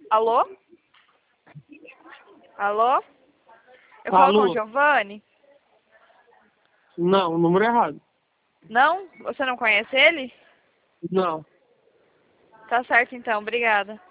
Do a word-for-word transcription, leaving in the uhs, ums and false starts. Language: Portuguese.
Alô? Alô? Eu falo Alô? com o Giovanni? Não, o número é errado. Não? Você não conhece ele? Não. Tá certo então, obrigada.